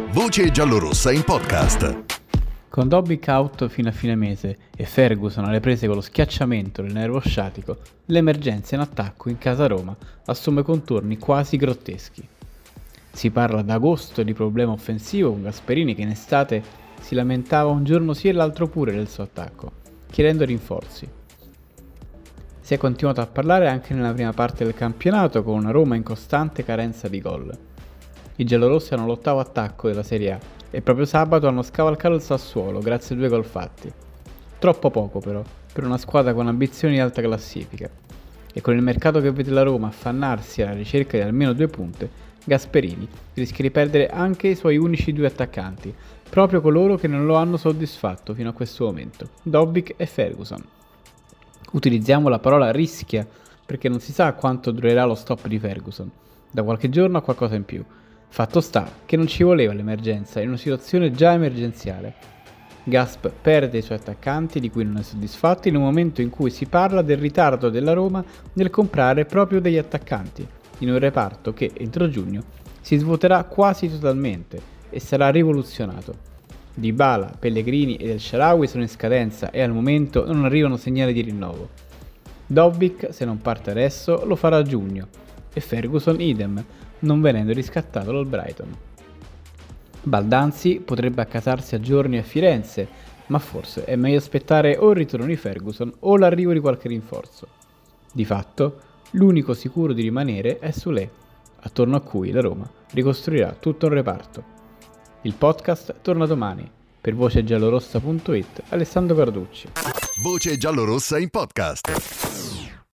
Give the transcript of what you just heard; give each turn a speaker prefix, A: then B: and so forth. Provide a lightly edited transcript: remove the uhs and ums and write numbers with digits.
A: Voce giallorossa in podcast.
B: Con Dobbik out fino a fine mese e Ferguson alle prese con lo schiacciamento del nervo sciatico, l'emergenza in attacco in casa Roma assume contorni quasi grotteschi. Si parla da agosto di problema offensivo con Gasperini che in estate si lamentava un giorno sì e l'altro pure del suo attacco, chiedendo rinforzi. Si è continuato a parlare anche nella prima parte del campionato con una Roma in costante carenza di gol. I giallorossi hanno l'8° attacco della Serie A e proprio sabato hanno scavalcato il Sassuolo grazie a 2 gol fatti. Troppo poco però, per una squadra con ambizioni di alta classifica. E con il mercato che vede la Roma affannarsi alla ricerca di almeno 2 punte, Gasperini rischia di perdere anche i suoi unici 2 attaccanti, proprio coloro che non lo hanno soddisfatto fino a questo momento, Dobbik e Ferguson. Utilizziamo la parola rischia perché non si sa quanto durerà lo stop di Ferguson, da qualche giorno a qualcosa in più. Fatto sta che non ci voleva l'emergenza in una situazione già emergenziale. Gasp perde i suoi attaccanti di cui non è soddisfatto in un momento in cui si parla del ritardo della Roma nel comprare proprio degli attaccanti, in un reparto che entro giugno si svuoterà quasi totalmente e sarà rivoluzionato. Dybala, Pellegrini ed El Shaarawy sono in scadenza e al momento non arrivano segnali di rinnovo. Dobbik, se non parte adesso, lo farà a giugno e Ferguson idem, non venendo riscattato dal Brighton. Baldanzi potrebbe accasarsi a giorni a Firenze, ma forse è meglio aspettare o il ritorno di Ferguson o l'arrivo di qualche rinforzo. Di fatto, l'unico sicuro di rimanere è Soulé, attorno a cui la Roma ricostruirà tutto un reparto. Il podcast torna domani. Per vocegiallorossa.it, Alessandro Carducci.
A: Voce giallorossa in podcast.